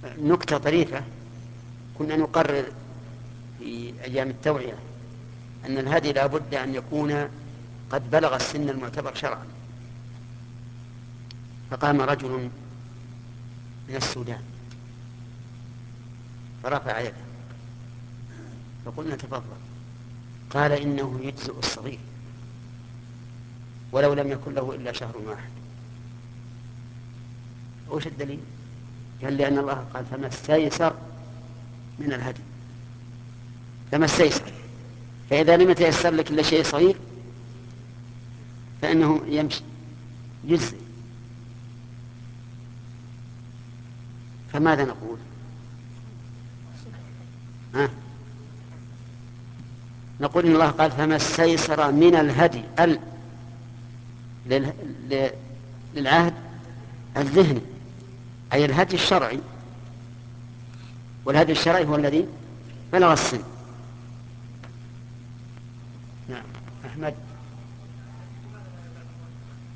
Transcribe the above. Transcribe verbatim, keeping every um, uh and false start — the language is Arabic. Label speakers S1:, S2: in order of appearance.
S1: نكتة طريفة كنا نقرر في أيام التوعية أن الهدي لا بد أن يكون قد بلغ السن المعتبر شرعا. فقام رجل من السودان فرفع يده فقلنا تفضل. قال إنه يجزئ الصغير ولو لم يكن له إلا شهر واحد. وش الدليل؟ قال لأن الله قال فما استيسر من الهدي، فما استيسر، فإذا لم يتيسر لك إلا شيء صغير فإنه يمشي جزء. فماذا نقول؟ ها؟ نقول إن الله قال فما استيسر من الهدي ال... لل... ل... للعهد الذهني، أي الهدي الشرعي، والهدي الشرعي هو الذي بلغ السن. نعم. أحمد.